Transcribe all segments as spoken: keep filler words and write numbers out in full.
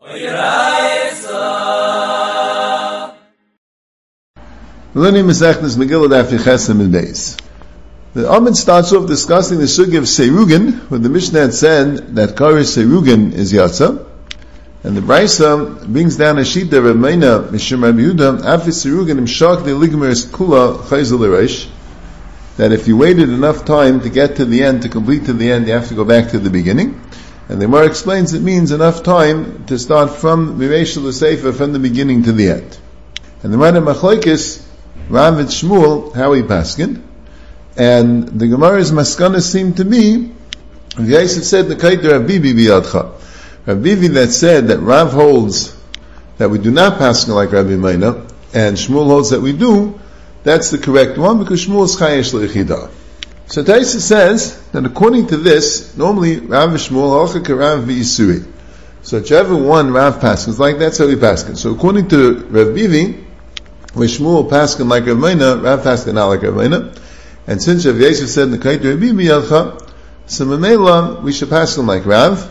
Learning Masechtas Megillah Daf Yechesem and Beis. The Amid starts off discussing the sugya of Seirugin, where the Mishnah had said that Kari Seirugin is Yatza, and the Brisa brings down a sheet of Rameina Mishum Rabbi Yehuda Afi Seirugin Imshak de Ligmeris Kula Chayzel Eresh, that if you waited enough time to get to the end, to complete to the end, you have to go back to the beginning. And the Gemara explains it means enough time to start from Mireshel L'Seifa, from the beginning to the end. And the Rana Machlokes Rav and Shmuel, how he paskin, and the Gemara's maskana seemed to be, Yosef said, the Kaiter Rav Bibi biyadcha. Rav Bibi that said that Rav holds that we do not paskin like Rabbi Meina, and Shmuel holds that we do, that's the correct one, because Shmuel is chayesh le'ichida. So Taisa says that according to this, normally Rav and Shmuel halcha Rav v'isuri. So whichever one Rav paskins like, that's how he paskins. So according to Rav Bibi, where Shmuel paskin like Rav Meina, Rav paskin not like Rav Meina, and since Rav Yosef said in the Kaiter Rav Bibi Yalcha, so Mamela we should paskin like Rav,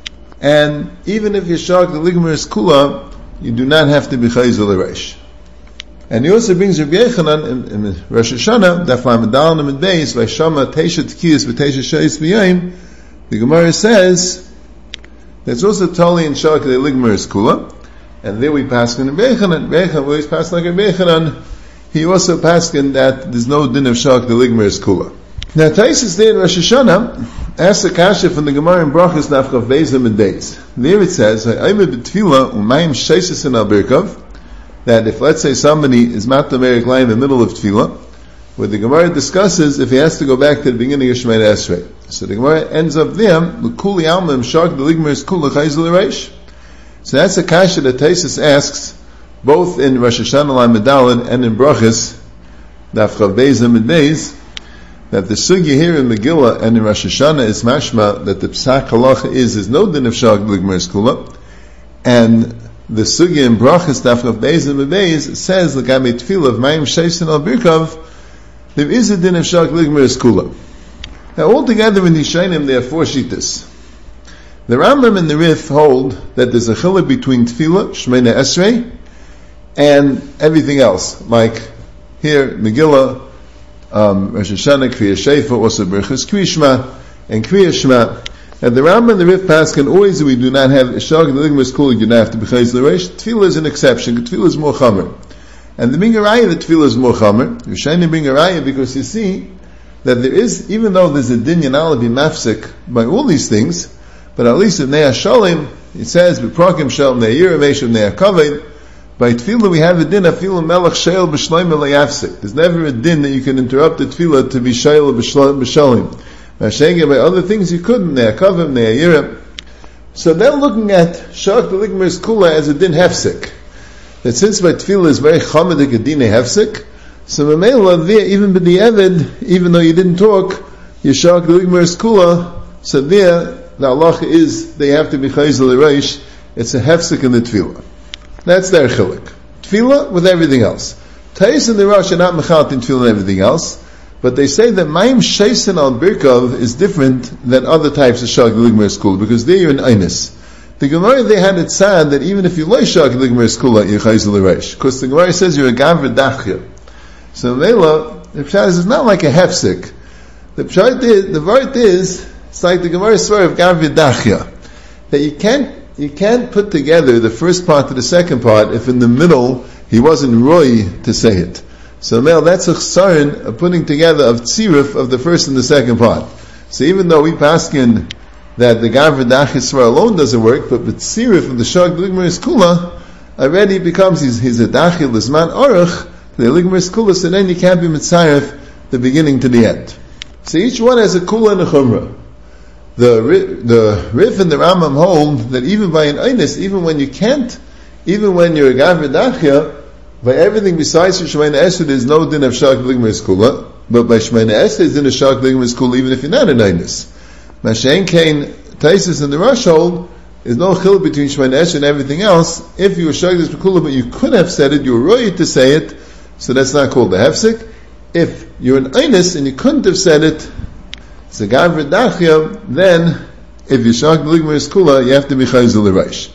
and even if you shark the ligmeris kula, you do not have to be chayzel l'reish. And he also brings Rav Yechanan in, in Rosh Hashanah, Daf Lamed and Beis, Vayshama Teisha Tkiyas V'Teisha Shayis V'Yayim. The Gemara says there's also totally in shark the ligmeris kula. And there we pass in Bechanan. Bechanan, where he's passed like a Bechanan, he also passed in that there's no din of shak the ligmeris kula. Now Taisus there in Rosh Hashanah asks a kasha from the Gemara in Brachos Nafchav Beizim and Days. There it says, "Ha'ayim b'tfila u'mayim sheises in al birkav," that if let's say somebody is matamerik lying in the middle of tefillah, where the Gemara discusses if he has to go back to the beginning of Shemona Esrei. So the Gemara ends up there, "L'kuli alma shak the ligmeris kula chayzel reish." So that's a kasha that Taisus asks, both in Rosh Hashanah Lamed Daled and in Brachos, Daf Chav Beizim and Beis, that the sugya here in Megillah and in Rosh Hashanah is mashma that the psak halacha is is no din of shak ligmeris kula, and the sugya in Brachos Daf Chav Beizim and Beis says l'gamei tefillah of mayim sheisin al birkav, there is a din of shak ligmeris kula. Now altogether in the Shainim there are four shittas. The Rambam and the Rif hold that there's a chiluk between Tefillah, Shemona Esrei, and everything else. Like here, Megillah, um, Rosh Hashanah, Kriya Sheifa, also Berachos Kriya Shema, and Kriya Shema. And the Rambam and the Rif paskin always we do not have Shag the Ligmeris Kula, you do not have to be Chayz L'Reish. Tefillah is an exception. Tefillah is more chamer. And the bring a raya that Tefillah is more chamer. You're trying to bring a raya because you see that there is, even though there's a din yanal be mafsik by all these things, but at least in Nea Shalim, it says, B'prokim shel Ne'ir Aveshav Nea Kaved, by Tefillah we have a din, Afilu Melech Sheil B'shleim Elayafsik. There's never a din that you can interrupt the Tefillah to be Sheil B'shalim. Mashayim, by other things you couldn't, Nea Kaved, Nea Yira. So they're looking at Shak the Ligmeris Kula as a din hefsik. That since by Tefillah is very chamadik a din hefsik, so Mamela there, even b'di'evid, even though you didn't talk, you Shak the Ligmeris Kula, so there, the halacha is they have to be chayzel l'reish. It's a hefsek in the tefillah. That's their chiluk. Tefillah with everything else. Tais and the Rosh are not mechalt in tefillah and everything else, but they say that mayim sheisen al birkav is different than other types of shak ligmeris kula because there you're in einis. The Gemara they had it sad that even if you like shak ligmeris kula you're chayzel l'reish because the Gemara says you're a gavra dachya. So Mela the pshat is not like a hefsek. The pshat is the word is. It's like the Gemara story of Gav Yedachya, that you can't you can't put together the first part to the second part if in the middle he wasn't roy to say it. So Mel, that's a chsaron of putting together of tziruf of the first and the second part. So even though we paskin that the Gav Yedachya svara alone doesn't work, but with tziruf of the shag ligmeris kula already becomes he's he's a dachil lisman aruch the ligmeris kula, so then you can't be mitzaref the beginning to the end. So each one has a kula and a chumrah. The the Rif and the Rambam hold that even by an Einis, even when you can't, even when you're a Gav Yedachya, by everything besides Shemona Esrei, there's no din of Shak Ligmeris Kula, but by Shemona Esrei, there's din of Shak Ligmeris Kula, even if you're not an Einis. Mashen Kain, Taisus and the Rosh hold, there's no chil between Shemona Esrei and everything else. If you were Shak Ligmeris Kula, but you could have said it, you were right to say it, so that's not called the Hefsik. If you're an Einis and you couldn't have said it, it's a Gav Yedachya, then if you shak the ligmeris kula, you have to be chayzel l'reish.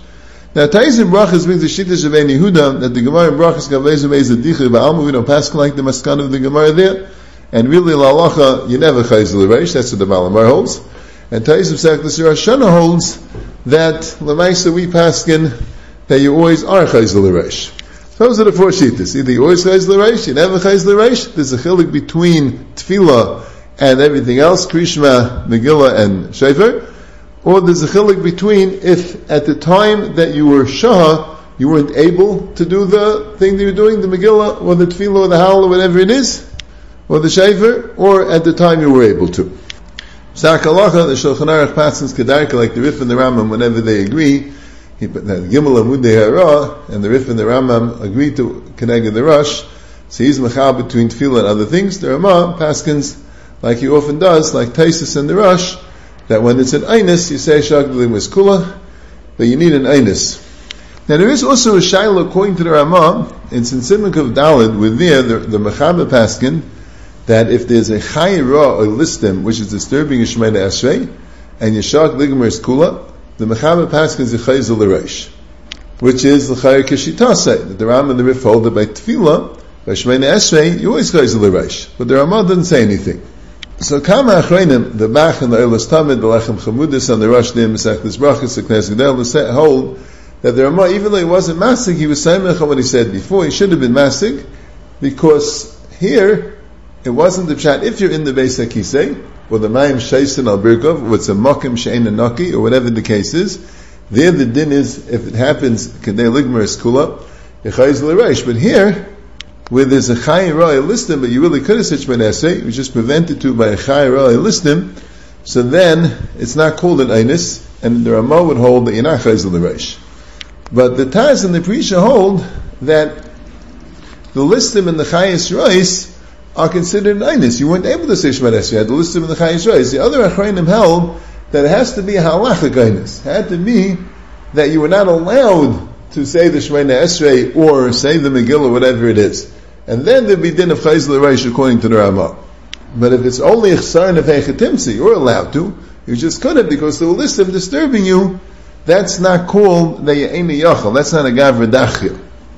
Now, Tais in Brachas brings the Shittish of Ein Yehuda that the Gemara in Brachas Gavlezu Beis Adichah Ba'alma, we don't pass like the Maskan of the Gemara there. And really, L'alacha, you never Chayz L'Reish, that's what the Balamar holds. And Tais of Seklas Rosh Hashanah holds that L'maisa we paskin that you always are Chayz L'Reish. Those are the four Shittas. Either you always Chayz L'Reish, you never Chayz L'Reish. There's a chilik between Tefillah and everything else, Krishma, Megillah, and Shefer. Or there's a chilik between if at the time that you were Shah, you weren't able to do the thing that you're doing, the Megillah, or the Tefillah, or the Hal, or whatever it is, or the Shefer, or at the time you were able to. Psak Halacha, the Shulchan Aruch passes Kedarka, like the Rif and the Rambam, whenever they agree, he put that Gimel Amudei Hara, and the Rif and the Rambam agree to connect the Rosh, so he's mechal between Tefillah and other things. The Ramah paskins, like he often does, like Taisus and the Rosh, that when it's an Einus, you say Shak D'lim Kula, but you need an Einus. Now there is also a Shaila, according to the Ramah, in Simon of Daled, with there, the, the Mechaber paskin, that if there's a Chayra or Listim, which is disturbing Yishmei Esrei, and Yishak D'lim Kula, the Mechaber paskins is a Chayz L'Reish, which is the Chayr Kishitasei, that the Ramah and the Rif hold that by Tefillah, by Shmei Esrei, you always Chayz L'Reish, but the Ramah doesn't say anything. So Kama Achreinim, the Bach and the Eilas Tamid, the Lechem Chamudis, and the Rosh Dim, Mesechtes Brachas, the Knesset Gedel, hold that the Ramah, even though he wasn't Masig, he was Saimech on what he said before. He should have been Masig, because here, it wasn't the Pshat, if you're in the Beis HaKisei, or the Mayim Shaisin al Birkov, or it's a Mokim Shein Naki, or whatever the case is, there the din is, if it happens, Kedei Ligmer Skula, Yechayz L'Reish. But here, where there's a Chai Ra'ai Listim, but you really could have said Shmei Esrei, you just prevented to by a Chai Ra'ai Listim, so then it's not called an Einus, and the Ramah would hold that you're not Chayz L'Reish. But the Taz and the Prisha hold that the Listim and the Chayis Ra'is are considered an Einus. You weren't able to say Shmei Esrei, you had the Listim and the Chayis Ra'is. The other Achrayim held that it has to be a Halachic Einus. It had to be that you were not allowed to say the Shmei Esrei or say the Megillah, whatever it is. And then there'd be din of Chayz L'Reish according to the Ramah. But if it's only Chsar Nefechetimsi, you're allowed to. You just couldn't because the Listim disturbing you. That's not called the Ye'eni Yachal. That's not a Gavra Dachil.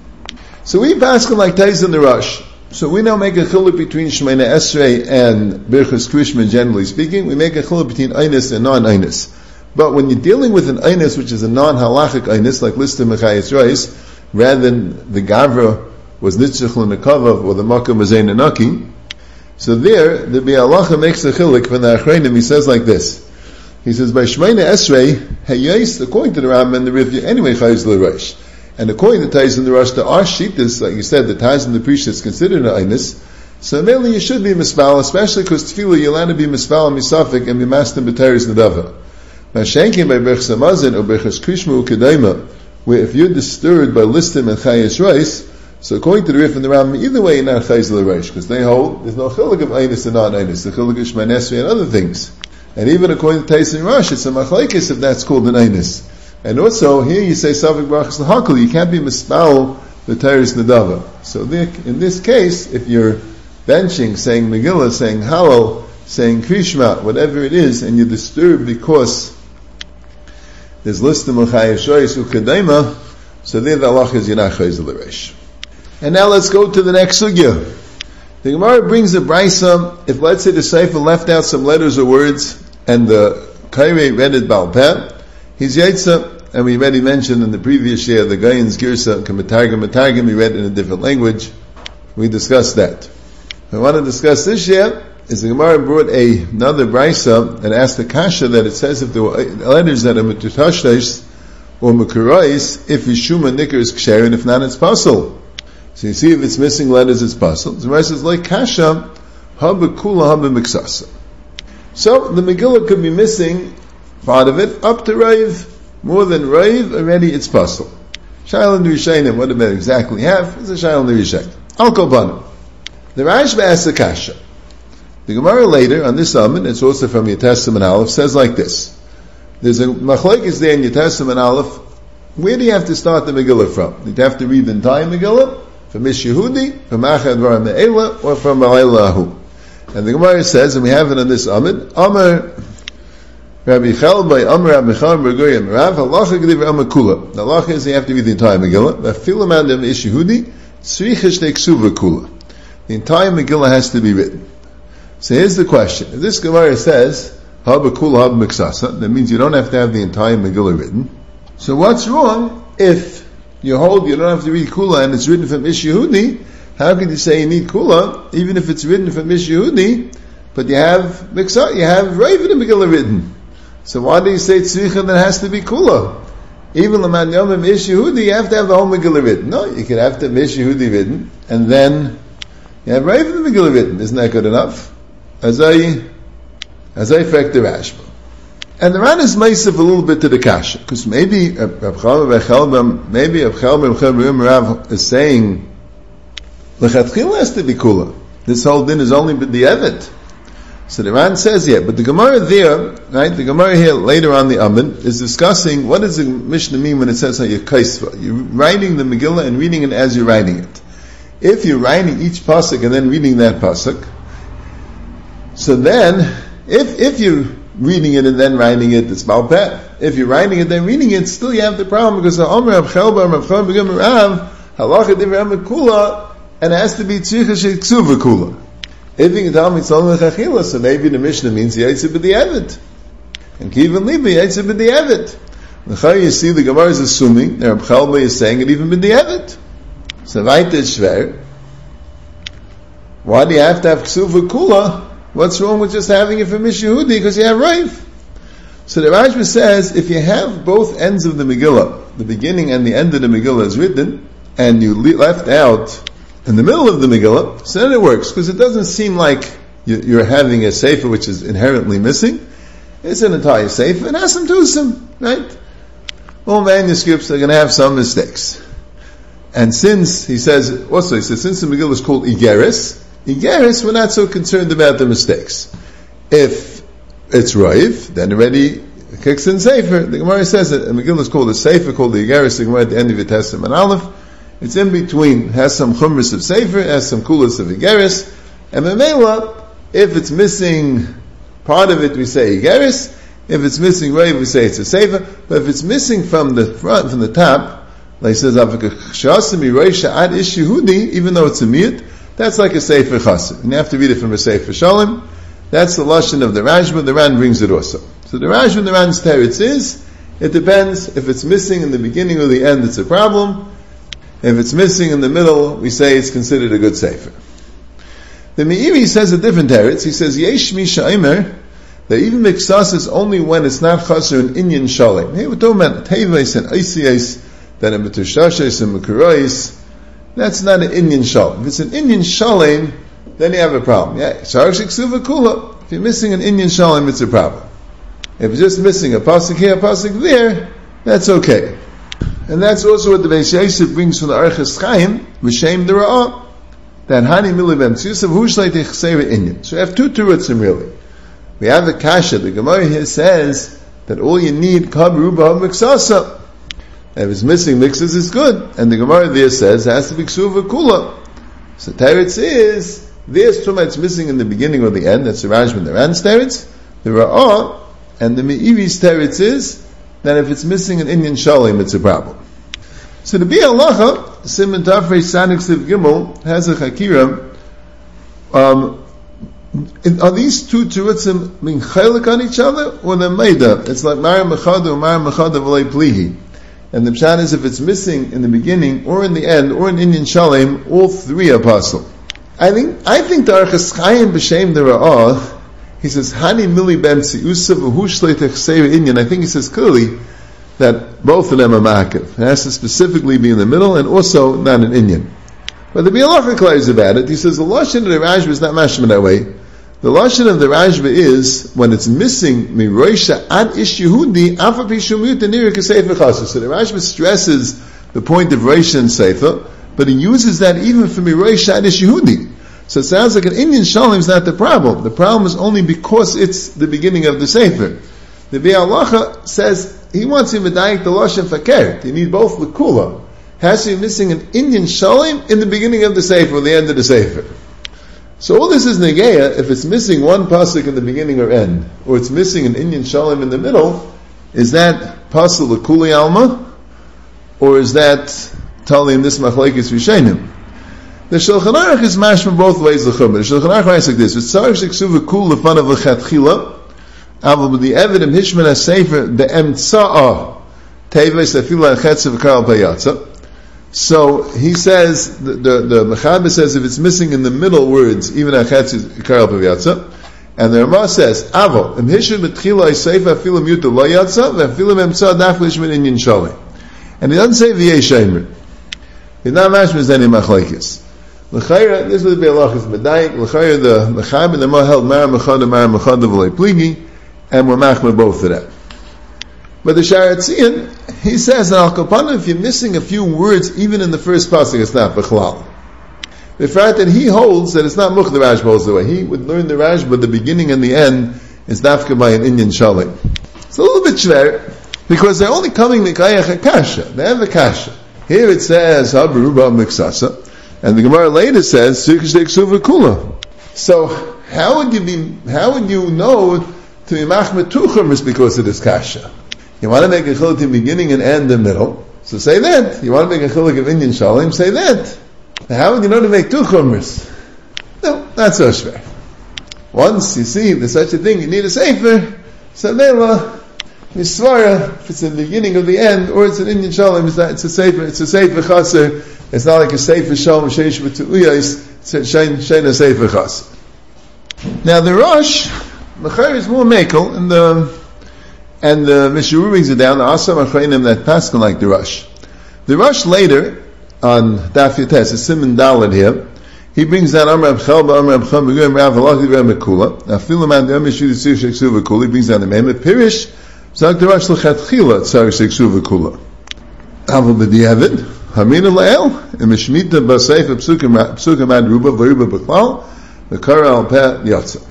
So we pass like Tais in the Rosh. So we now make a chiluk between Shmei Esrei and Birchas Krishma, generally speaking. We make a chiluk between Einus and non-Einus. But when you're dealing with an Einus, which is a non-halachic Einus, like Listim Mechayis Reis, rather than the Gavra was Nitzchach L'Nekavav, or the Makam was Ein Naki, so there, the Bi'alacha makes a chiluk from the Achreinim. He says like this. He says, by Shmei Esrei, Hayais, according to the Rambam and the Rivya, anyway, Chayz L'Reish. And according to Tais in the Rosh, there are Shittas, like you said, the Tais in the Prisha is considered an Einus. So mainly you should be Mispal, especially because Tefillah, you're allowed to be Mispal and Misafik and be Mastim B'Teres Nadava. Mashenkin by Berchas Hamazon or Berchas Krishma U'Kedaima, where if you're disturbed by Listim and Chayis Reis, so according to the Rif and the Rambam, either way you're not Chayz L'Reish, because they hold, there's no chiluk of Einus and non-Einus, the chiluk of Shmei Esrei and other things. And even according to Tais in Rosh, it's a machlekes if that's called an Einus. And also, here you say Savik Brachas L'Hakal, you can't be Mispal the Teres Nadava. So there, in this case, if you're benching, saying Megillah, saying Halal, saying Krishma, whatever it is, and you're disturbed because there's Listim U'Chayesh Reis U'Kedaima, so there the halach is you're not Chayz L'Reish. And now let's go to the next sugya. The Gemara brings a brisa, if let's say the Sefer left out some letters or words, and the Kairei read it Baal Peh, he's Yaitza, and we already mentioned in the previous year, the Gayan's Girsa, Kamatargim, Matargim, we read in a different language. We discussed that. I want to discuss this year, is the Gemara brought a, another brisa, and asked the Kasha that it says if there were letters that are Metutashnesh, or Mekurais, if Yishuma Nikr is Ksher, and if not, it's Pasul. So you see if it's missing letters, it's Pasul. The Gemara says, like Kasha, Haba Kula Haba Miksasa. So, the Megillah could be missing part of it, up to Raiv, more than Raiv, already it's Pasul. Shail and Rishayim, what did they exactly have? It's a Shail and Rishayim. Al Kobanim. The Rashba asks a Kasha. The Gemara later, on this Amid, it's also from Yetessim and Aleph, says like this. There's a Machlekes there in Yetessim and Aleph. Where do you have to start the Megillah from? Do you have to read the entire Megillah? From Ish Yehudi, from Achad Var Me'ela, or from Ma'elahu? And the Gemara says, and we have it on this Amid, Amar Rabbi Chel by Amr Rabbi Chel by Goyim Rav Halacha Gediv Amar Kula. The halacha is you have to read the entire Megillah. V'afilu mandem ish Yehudi tzricha shnei ksuva kula. The entire Megillah has to be written. So here's the question: if this Gemara says Haba Kula Haba Miksasa, that means you don't have to have the entire Megillah written. So what's wrong if you hold you don't have to read Kula and it's written from Ish Yehudi? How can you say you need Kula even if it's written from Ish Yehudi, but you have Miksasa, you have Rav in the Megillah written? So why do you say tzricha that has to be kula? Even l'man yomim ish Yehudi, you have to have the whole Megillah written. No, you could have to have ish Yehudi written, and then you have Rav in the Megillah written. Isn't that good enough? As I, as I affect the Rashba. And the Ran is meisif a little bit to the kasha, because maybe Reb Chalmim, maybe Reb Chalmim Rav is saying l'chatchila has to be kula. This whole din is only b'di evet. So the Ran says here, but the Gemara there, right, the Gemara here later on the Amud is discussing what does the Mishnah mean when it says you're kaisva. You're writing the Megillah and reading it as you're writing it. If you're writing each pasuk and then reading that pasuk, so then, if if you're reading it and then writing it, it's malpeh. If you're writing it and then reading it, still you have the problem because the Omer of Chelba, of Chelba, of Rav, halacha divrei kula, and it has to be tzricha sheksuva kula. If you can tell me it's only chachila, so maybe the Mishnah means yaitze b'di'evet. And kivan liba yaitze b'di'evet. L'chai you see the Gemara is assuming that Reb Chalba is saying it even b'di'evet. So weiter is schwer. Why do you have to have ksuva kula? What's wrong with just having it from Ish Yehudi? Because you have Rav. So the Rashba says, if you have both ends of the Megillah, the beginning and the end of the Megillah is written, and you le- left out in the middle of the Megillah, so then it works, because it doesn't seem like you're having a sefer which is inherently missing. It's an entire sefer, and has some tusim, right? All manuscripts are going to have some mistakes. And since, he says, also he says, since the Megillah is called Igeris, Igeris, we're not so concerned about the mistakes. If it's Rav, then already kicks in sefer. The Gemara says that the Megillah is called a sefer, called the Igeris, the Gemara at the end of it has some an aleph. It's in between, has some chumras of sefer, has some kulas of Igeris, and Memela, if it's missing part of it, we say Igeris. If it's missing Rav, we say it's a sefer. But if it's missing from the front, from the top, like it says, ad ish Yehudi, even though it's a miyut, that's like a sefer chassid. And you have to read it from a sefer shalom. That's the lashon of the Rashba. The Ran brings it also. So the Rashba and the Ran's teretz is, it depends. If it's missing in the beginning or the end, it's a problem. If it's missing in the middle, we say it's considered a good sefer. The Meiri says a different teretz. He says, Yesh mi sha'omer, that even miksas is only when it's not chaser in inyan shalom. Hey, we're talking about teves and isiyas, that in betushashes and mekurais, that's not an inyan shalom. If it's an inyan shalom, then you have a problem. Yeah, sharash iksuva kula. If you're missing an inyan shalom, it's a problem. If you're just missing a pasuk here, a pasuk there, that's okay. And that's also what the Beis Yosef brings from the Archas Chaim, V'shem the Ra'ah, that Hani Mili Ben Tzusav, Hushlei Techseva Inyan. So we have two terutzim really. We have the Kasha, the Gemara here says, that all you need, Kab Ruba Miksasa. If it's missing mixes, it's good. And the Gemara there says, it has to be Ksuva Kula. So teretz is, there's two it's missing in the beginning or the end, that's the Rashba, the Ran's teretz, the Ra'ah, and the Meiri's teretz is, that if it's missing an Inyan Shalom, it's a problem. So the Biur Halacha, Simon Tafrei Sanik Siv Gimel, has a Chakira. Um, are these two terutzim being chaylik on each other, or the Meida? It's like Mara Mechada or Mara Mechada V'lei Plihi. And the pshat is if it's missing in the beginning, or in the end, or in Inyan Shalom, all three are possible. I think, I think the Archas Chaim B'Shem the Ra'ah, he says, Hani Mili Ben Tziusa V'Hushlei Techseva Inyan. I think he says clearly that both of them are ma'akev. It has to specifically be in the middle and also not an Inyan. But the Biur Halacha claims about it. He says the lashon of the Rashba is not mashma that way. The lashon of the Rashba is when it's missing miroisha ad ish Yehudi afa pishumut nirika sefer chassid. So the Rashba stresses the point of Reisha and Sefer, but he uses that even for miroisha ad ish Yehudi. So it sounds like an Inyan Shalom is not the problem. The problem is only because it's the beginning of the Sefer. The Biur Halacha says he wants him to medayik the lashon fakert. You need both l'kula. Has to be missing an Inyan Shalom in the beginning of the Sefer or the end of the Sefer. So all this is negeya if it's missing one pasuk in the beginning or end, or it's missing an Inyan Shalom in the middle. Is that pasuk l'kuli alma, or is that tali in this machlekes rishenim? The Shulchan Aruch is mashma both ways l'chumah. The Shulchan Aruch writes like this: "V'tzarich sheksuv kul lefanav l'chatchila, aval b'di evidim hishman hasefer the emtzaah teves afila chetzav karal payatza." So he says, the the, the Mechaber says if it's missing in the middle words, even achetzav karal payatza, and the Rama says aval im hishman betchila hasefer afila muta lo yatza v'afila emtzaah daflish min inyan shalei, and he doesn't say v'yeshemer. He's not mashma zeni machlekes. L'chayra, this would be a lachas medayik. L'chayra, the Mechaber, the Rama held mara mechada, mara mechada v'lei pligi, and we're machmer both of that. But the Sharatzian, he says that al kapana, if you're missing a few words, even in the first pasuk, it's not b'chlal. The fact that he holds that it's not much the Rashba holds the way. He would learn the Rashba, the beginning and the end is dafka by an Inyan Shalom. It's a little bit shver, because they're only coming mikayach a kasha. They have a kasha. Here it says, habaruba miksasa, and the Gemara later says, kula. So, how would you be, how would you know to be machmet two chumras because of this kasha? You want to make a chiluk in beginning and end and middle, so say that. You want to make a chiluk of Inyan Shalom, say that. Now, how would you know to make two chumras? No, not so schwer. Once you see there's such a thing, you need a sefer, sabela, misvara, if it's in the beginning or the end, or it's an Inyan Shalom, it's, not, it's a sefer, it's a sefer chaser, it's not like a sefer shalom, sheish v'tu'uyais, it's a sheina sefer chaser. Now the Rosh, Mechaber is more mekel, and the, and the Mishnah brings it down, the Asam Achreinim that paskin like the Rosh. The Rosh later, on Daf Yotes, it's Siman Daled here, he brings down Amar Abchelba, Amar Abchelba, Begum Rav, Halach Divrei Mekula, now Filaman the Amish Yudhi Tzir Sheksu V'Kula, he brings down the Mehmet, Pirish, Zag the Rosh L'Chatchila, Tzar Sheksu V'Kula. Aval B'Diavad, Hamina La'el, Imishmita B'Seif, P'Sukam Ad Ruba, V'Ruba B'Klal, V'Kara Al Peh Yatza.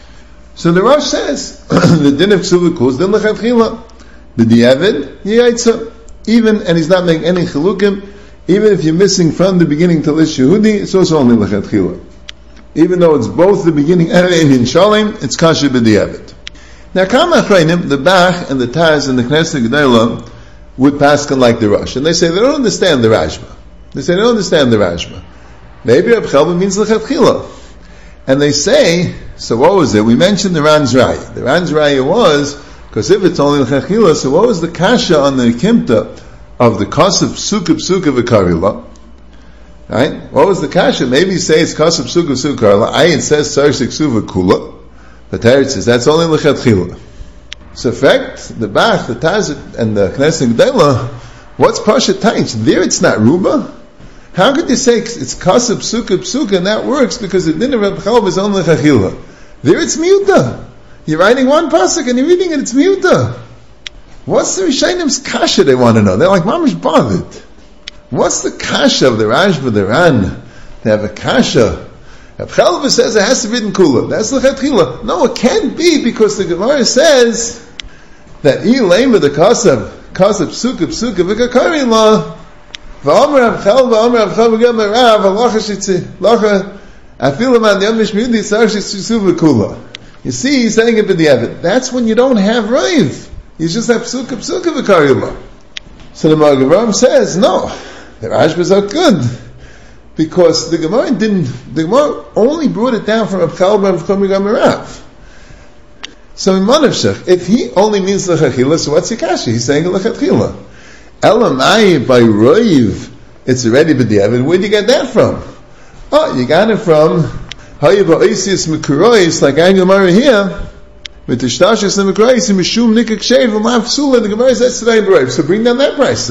So the Rosh says, the din of Ksuva Kul is din L'Chatchila, B'Diavad, Yaitza, even, and he's not making any chilukim, even if you're missing from the beginning to Lish Yehudi, it's also only L'Chatchila. Even though it's both the beginning and the Inyan Shalom, it's Kasha B'Diavad. Now, Kama Achrayim, the Bach and the Taz and the Knesset Gedolah would paskin like the Rosh, and they say they don't understand the Rashba. They say they don't understand the Rashba. Maybe Reb Chelba means L'Chatchila, and they say, so what was it? We mentioned the Ran's Raya. The Ran's Raya was because if it's only L'Chatchila, so what was the kasha on the Kimta of the Kasab Psuka Psuka V'Karila? Right? What was the kasha? Maybe you say it's Kasab Psuka Psuka V'Karila. I it says Sar Sheksu V'Kula. But there it says that's only L'Chatchila. So, in fact, the Bach, the Taz, and the Knesset Gedolah, what's Pasha Tainch? There it's not Ruba. How could you say it's Kasab Psuka Psuka and that works because the din of Reb Chelba is only L'Chatchila? There it's Miuta. You're writing one pasuk and you're reading it, it's Miuta. What's the Rishaynim's kasha they want to know? They're like, Mamish bothered. What's the kasha of the Rashba, the Ran? They have a kasha. Reb Chelba says it has to be in Kula. That's L'Chatchila. No, it can't be because the Gemara says that Ilema the Kasav, Kasav Psuka Psuka V'Kakari La V'Omer Reb Chelba, Omer Reb Chelba Gem Rav, Alacha Shitzi, Lacha Afilaman the Amish Miyudi Sar Shitzu V'Kula. You see, he's saying it b'diavad. That's when you don't have Raiv. You just have Psuka Psuka V'Kari La. So the Magen says, no, the Rashbas are good. Because the Gemara didn't, the Gemara only brought it down from Reb Chelba and from Rav. So in Manavshach, if he only means L'Chatchila, so what's the kasha? He's saying L'Chatchila. Elamai by Roiv, it's already b'diavad. Where'd you get that from? Oh, you got it from Hayva Oisius Mekurois, like I Gemara here, with the Shtashis and Mekurois, Mishum Nikak Shev, Umav Psula, the Gemara says today B'Roiv. So bring down that price.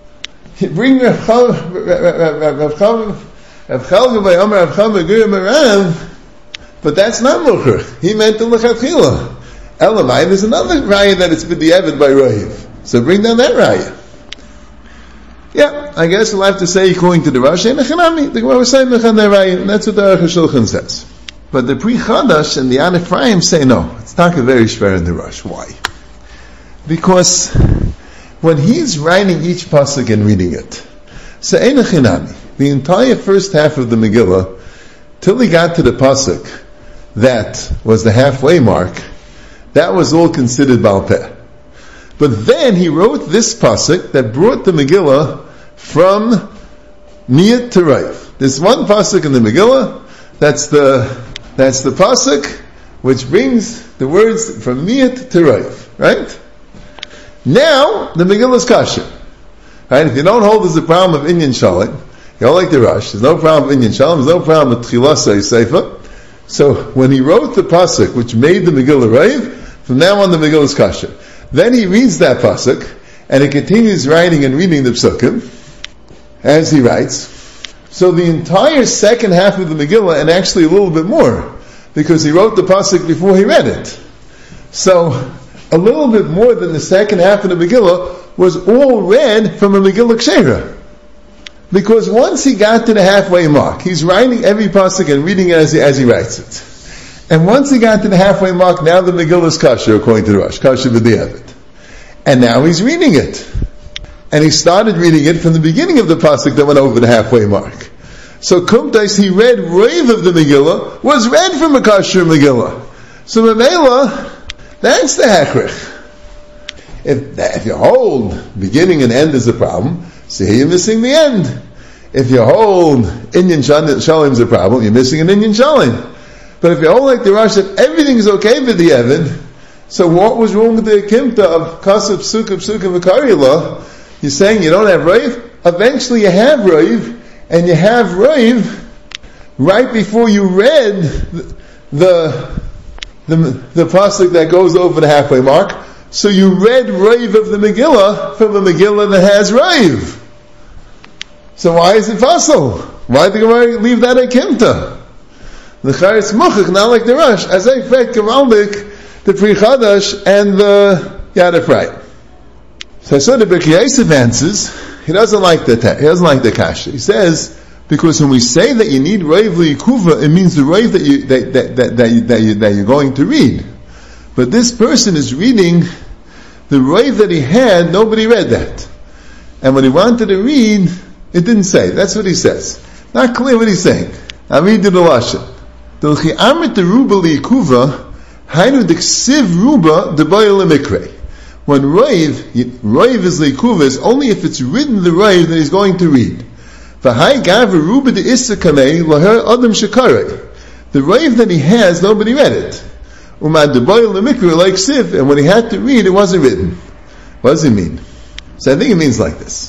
Bring Rav Chelba, Rav Chelba by Omer Rav Chelba Gur Merav, but that's not Mucher. He meant the L'Chatchila. Elamai, there's another raya that it's b'diavad by Roiv. So bring down that raya. Yeah, I guess we'll have to say according to the Rosh, the Gemara was saying Mechan raya, and that's what the Aruch HaShulchan says. But the Pri Chadash and the An Ephraim say no, it's not a very shver in the Rosh. Why? Because when he's writing each pasuk and reading it, so Ein Chinami, the entire first half of the Megillah till he got to the pasuk that was the halfway mark, that was all considered Baal Peh. But then he wrote this pasuk that brought the Megillah from Miyat to Rav. There's one pasuk in the Megillah, that's the that's the pasuk which brings the words from Miyat to Rav, right? Now the Megillah is kasher. Right? If you don't hold there's a problem of Inyan Shalim, you don't like the Rush, there's no problem with Inyan Shalim, there's no problem with Tchilasa Yiseifa. So when he wrote the pasuk which made the Megillah Rav, from now on the Megillah is kasher. Then he reads that pasuk, and he continues writing and reading the psukim, as he writes. So the entire second half of the Megillah, and actually a little bit more, because he wrote the pasuk before he read it. So, a little bit more than the second half of the Megillah was all read from a Megillah Ksheira. Because once he got to the halfway mark, he's writing every pasuk and reading it as he, as he writes it. And once he got to the halfway mark, now the Megillah is kasher, according to the Rosh, kasher b'di'evet. And now he's reading it. And he started reading it from the beginning of the pasuk that went over the halfway mark. So Kumtais, he read Rav of the Megillah, was read from a kasher Megillah. So Mamela, that's the hachrich. If, if you hold beginning and end is a problem, so here you're missing the end. If you hold Inyan Shalim is a problem, you're missing an Inyan Shalim. But if you hold like the Rosh, that everything is okay with the Evan, so what was wrong with the Kimta of Kasab, Sukkah, Sukkah, V'kariylah? You're saying you don't have Rav? Eventually you have Rav, and you have Rav right before you read the, the, the, the pasuk that goes over the halfway mark. So you read Rav of the Megillah from a Megillah that has Rav. So why is it fossil? Why did the Gemara leave that at Kimta? The Charetz Muchach, not like the Rosh, as I read Kavaldik, the Pri Chadash, and the Yad Efraim. So I saw the Birkei Yosef answers, he doesn't like the he doesn't like the kasha. He says, because when we say that you need Rav L'Yikuva, it means the Rav that, you, that, that, that, that, you, that, you, that you're going to read. But this person is reading the Rav that he had, nobody read that. And when he wanted to read, it didn't say. That's what he says. Not clear what he's saying. I'll read the Lashon. When Rav, Rav is L'Yikuva, is only if it's written the Rav that he's going to read. The Rav that he has, nobody read it. And when he had to read, it wasn't written. What does it mean? So I think it means like this.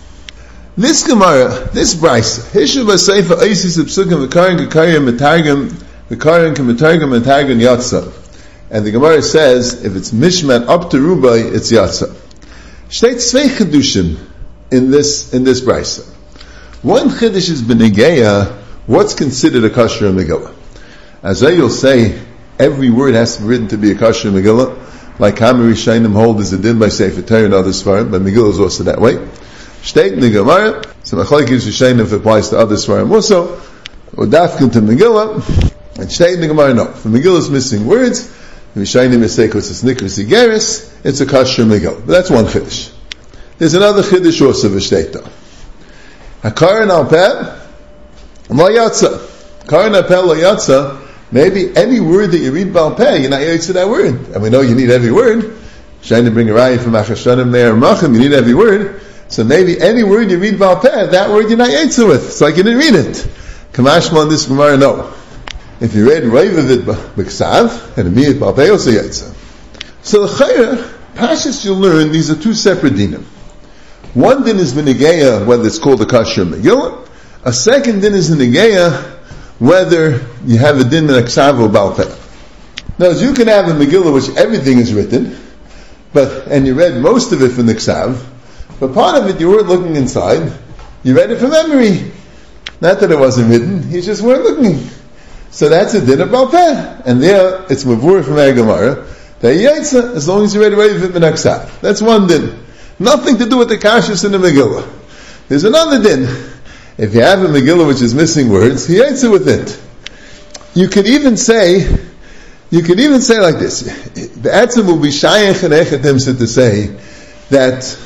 This Gemara, this Brisa, Hishuv Seifa Isis Psukim V'Karin K'Karim Metargim V'Karin K'Metargim Metargim Yatsa. And the Gemara says, if it's Mishmat up to Rubai, it's Yatsa. Shteit Tzvei Chedushim in this, in this Brisa. One Chedush is B'Negeya, what's considered a Kasher Megillah. As you'll say, every word has to be written to be a Kasher Megillah, like Hamari Shainim hold is a din by Sefer Torah and other Svarim, but Megillah is also that way. Shteit in the Gemara, so Machlokes Rishonim if it applies to other Svarim also, or Dafkin to Megillah, and Shteit in the Gemara no. If the Megillah is missing words, Rishonim is saying it's Nikras Igeris, it's a Kasher Megillah. But that's one Chiddush. There's another Chiddush also of a Shteit though. HaKaran al-Peh, Lo Yatsa. Karan al-Peh Lo Yatsa, maybe any word that you read Baal Peh, you're not yotze that word. And we know you need every word. Trying to bring a raya from Achashanim there, Machim, you need every word. So maybe any word you read Baal Peh, that word you're not yotze with. It's like you didn't read it. Kamashma on this Gemara, no. If you read Rav of it B'Ksav, and immediate Baal Peh also yotze. So the Chayra, Pashas you'll learn, these are two separate dinim. One din is B'Negeya, whether it's called a Kasher Megillah. A second din is B'Negeya, whether you have a din in a Ksav or Baal Peh. Now, as you can have a Megillah which everything is written, but and you read most of it from the Ksav, but part of it you weren't looking inside, you read it from memory. Not that it wasn't written, you just weren't looking. So that's a din of Baal Peh. And there, it's Mavur from our Gemara, that Yaitza, as long as you read away from it from the Ksav. That's one din. Nothing to do with the Kashus in the Megillah. There's another din. If you have a Megillah which is missing words, he answer with it. You could even say, you could even say like this. The Atzim will be Shayach and Echetim to say that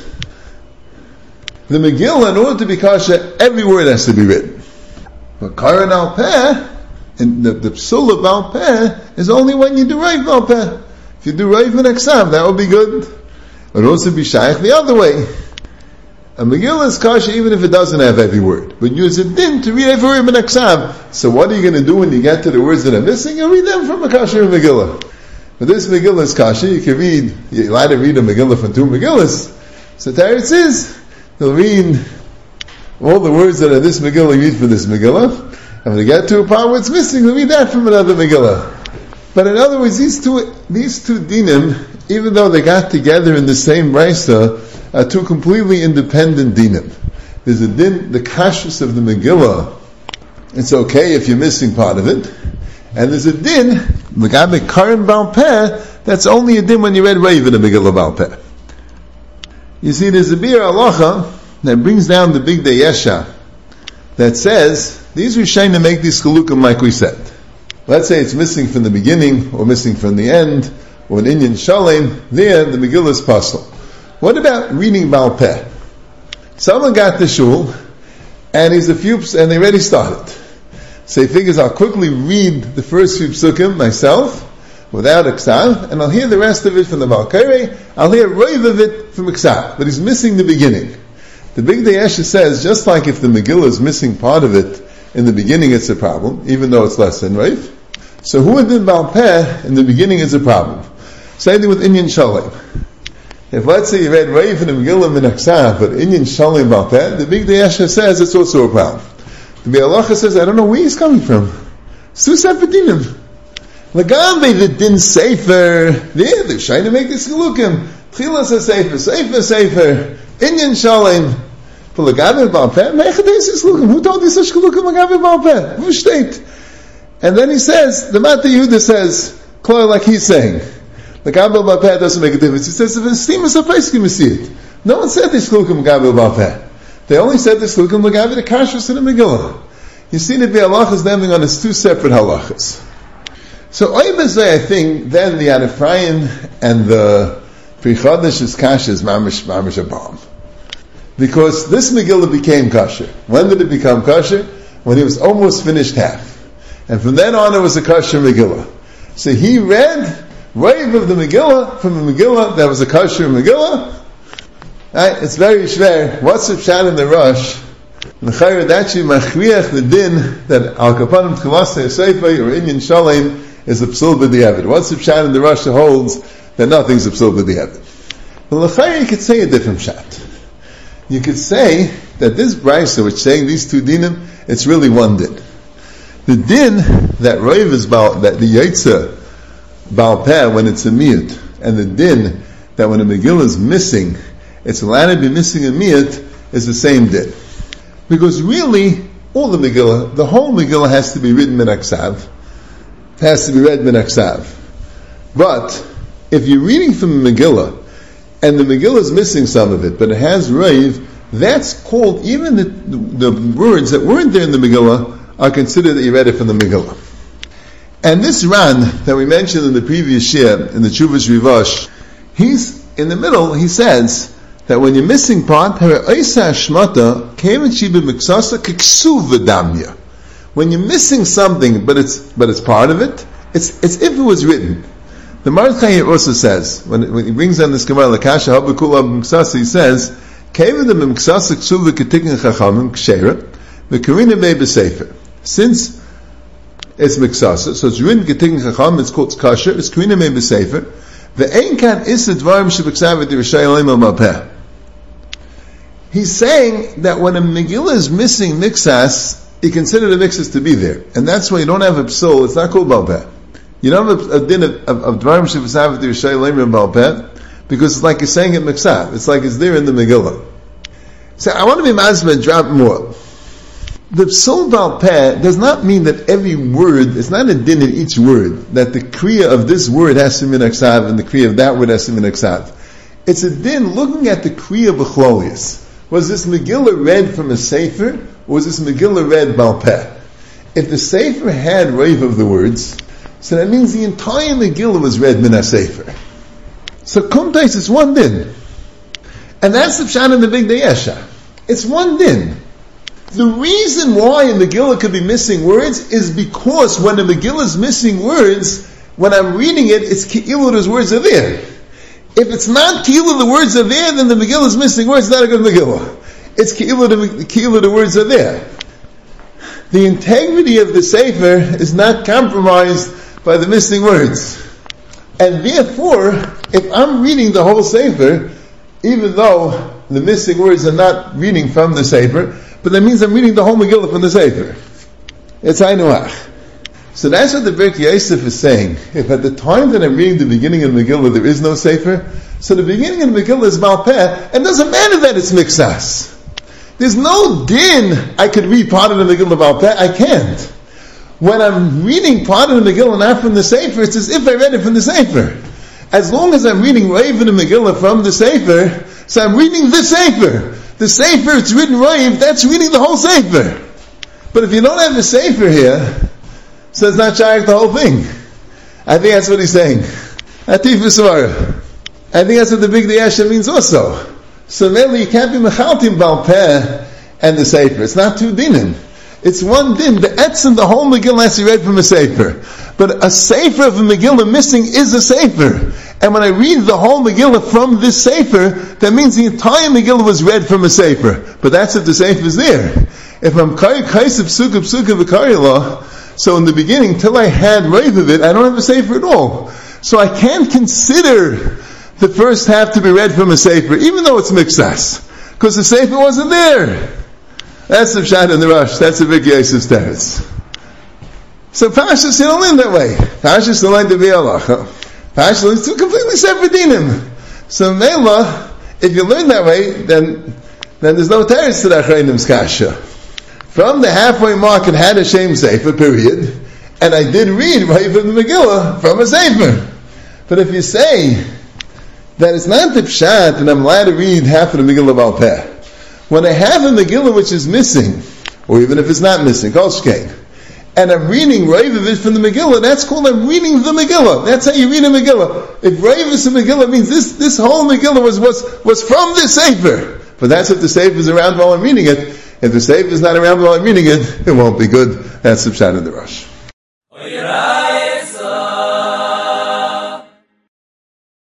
the Megillah, in order to be Kasha, every word has to be written. But Karan al Peh, And the, the psul of Baal Peh is only when you do Reiv Baal Peh. If you do Reiv and Aksav, that would be good. It would also be Shaykh the other way. A Megillah is kasha even if it doesn't have every word. But use a din to read every word in Aksav. So what are you going to do when you get to the words that are missing? You'll read them from a kasha Megillah. But this Megillah is kasha. You can read, you're allowed to read a Megillah from two Megillahs. So Teretz is, you'll read all the words that are this Megillah, you read from this Megillah. And when you get to a part where it's missing, you'll read that from another Megillah. But in other words, these two, these two dinim, even though they got together in the same Raisa, are two completely independent dinim. There's a din, the kashrus of the Megillah, it's okay if you're missing part of it. And there's a din, Megabe Karim Baal Peh, that's only a din when you read Reiv in the Megillah Baal Peh. You see, there's a Bir Halacha that brings down the Big Yesha that says, these Rishonim make these chalukim like we said. Let's say it's missing from the beginning, or missing from the end, or an Inyan Shalem, there the Megillah is pasul. What about reading Baal Peh? Someone got the shul, and he's a few, and they already started. So he figures, I'll quickly read the first few psukim myself, without Aksav, and I'll hear the rest of it from the Baal Kairei, I'll hear Reiv of it from Aksav, but he's missing the beginning. The Big Yesha says, just like if the Megillah is missing part of it in the beginning, it's a problem, even though it's less than Reiv. So who did Baal Peh in the beginning is a problem. Same thing with Inyan Shalem. If let's say you read Reiv in the Megillah min Aksav, but Inyan Shalem Baal Peh, the Big Yesha says it's also a problem. The Bir Halacha says, I don't know where he's coming from. It's two separate dinim. Lagabe the din sefer, there, they're trying to make this gelukim. Tchilas a sefer, sefer, sefer, Inyan Shalem. But Lagabe Baal Peh, mechadeis is gelukim. Who told you such gelukim Lagabe Baal Peh? Who state? And then he says, the Mata Yehuda says, clearly like he's saying, Lagabe Baal Peh doesn't make a difference. He says, if it's steam is a place, you see it. No one said this gelukim Lagabe Baal Peh. They only said this gelukim Lagabe the kashrus in the Megillah. You see the Bir Halacha is landing on its two separate halachas. So I think then the Anifrayin and the Pri Chodesh is kasha is mamish mamish a bomb. Because this Megillah became kasher. When did it become kasher? When he was almost finished half. And from then on it was a kasher Megillah. So he read Reiv of the Megillah from the Megillah that was a kasher Megillah. Right? It's very schwer. What's the pshat in the Rosh? The Chayr Dachi machriach the din that Al Kapanim Tchilas Seifei or Inyan Shalem is a psul b'diavad. What's the pshat in the Rosh that holds that nothing's a psul b'diavad? Well, the Chayr you could say a different pshat. You could say that this brisa, which is saying these two dinim, it's really one din. The din that Reiv is Baal, that the Yetzer Baal Peh when it's a miyut, and the din that when a Megillah is missing, it's allowed to be missing a miyut, is the same din. Because really, all the Megillah, the whole Megillah has to be written min Aksav, has to be read min Aksav. But if you're reading from the Megillah, and the Megillah is missing some of it, but it has Reiv, that's called, even the, the, the words that weren't there in the Megillah are considered that you read it from the Megillah. And this Ran that we mentioned in the previous year, in the Chuvas Rivash, he's, in the middle, he says that when you're missing part, when you're missing something, but it's, but it's part of it, it's, it's if it was written. The Mordechai also says, when, when he brings down this Gemara, Lakasha Habakula B'Miksasa, he says, Kevin the B'Miksasa Ksuv V'Ketikin Chachamim Kshera, V'Karina Mei B'Sefer. Since it's Miksasa, so it's written Ketikin Chachamim, it's called Kasher, it's Karina Mei B'Sefer, V'Ein Kan Issa Dvarim Sheb'Ksav V'Dirashai Olim Al-Mapeh. He's saying that when a Megillah is missing Miksas, you consider the Miksas to be there. And that's why you don't have a psul, it's not called Balpeh. You don't have a, a din of Dvarim Sheb'Ksav V'Dirashai Olim Al-Mapeh, because it's like you're saying it Miksav. It's like it's there in the Megillah. So I want to be mazbeh drop more. The psul Baal Peh does not mean that every word, it's not a din in each word, that the kriya of this word has to be min aksav and the kriya of that word has to be min aksav. It's a din looking at the kriya b'chlolius. Was this Megillah read from a sefer, or was this Megillah read Baal Peh? If the sefer had reiv of the words, so that means the entire Megillah was read min ha-sefer. So kumtais is one din. And that's the pshat in the Big Yesha. It's one din. The reason why a Megillah could be missing words is because when a Megillah is missing words, when I'm reading it, it's ki'ilu those words are there. If it's not ki'ilu the words are there, then the Megillah is missing words, it's not a good Megillah. It's ki'ilu the, ki'ilu the words are there. The integrity of the Sefer is not compromised by the missing words. And therefore, if I'm reading the whole Sefer, even though the missing words are not reading from the Sefer, but that means I'm reading the whole Megillah from the Sefer. It's Ainuach. So that's what the Birkei Yosef is saying. If at the time that I'm reading the beginning of the Megillah there is no Sefer, so the beginning of the Megillah is Baal Peh, and it doesn't matter that it's Miksas. There's no din I could read part of the Megillah Baal Peh, I can't. When I'm reading part of the Megillah not from the Sefer, it's as if I read it from the Sefer. As long as I'm reading Rav in the Megillah from the Sefer, so I'm reading the Sefer. The Sefer, it's written Rav, that's reading the whole Sefer. But if you don't have the Sefer here, so it's not shaykh the whole thing. I think that's what he's saying. Atif v'svara. I think that's what the big Diyasha means also. So mainly you can't be mechaltim Baal Peh and the Sefer. It's not two dinim. It's one din. The etzim, the whole Megillah has to be read from a Sefer. But a Sefer of a Megillah missing is a Sefer. And when I read the whole Megillah from this Sefer, that means the entire Megillah was read from a Sefer. But that's if the Sefer is there. If I'm kari kaisib psuka psuka v'kariylah, so in the beginning, till I had Rav of it, I don't have a Sefer at all. So I can't consider the first half to be read from a Sefer, even though it's Miksas. Because the Sefer wasn't there. That's the Pshat and the Rush. That's the Birkei Yosef's teretz. So Pashas, you don't learn that way. Pashas don't learn to be halacha. Pashas learns two completely separate dinim. So Mela, if you learn that way, then then there's no teretz to the Achreinim's kasha. From the halfway mark, it had a Shem Sefer, period. And I did read right from the Megillah, from a Sefer. But if you say that it's not the Pshat, and I'm allowed to read half of the Megillah Baal Peh, when I have a Megillah which is missing, or even if it's not missing, Kol Shkein, and I'm reading Rav of it from the Megillah, that's called I'm reading the Megillah. That's how you read a Megillah. If Rav is a Megillah, means this, this whole Megillah was, was, was from this Sefer. But that's if the Sefer is around while I'm reading it. If the Sefer is not around while I'm reading it, it won't be good. That's the Pshat of the Rush.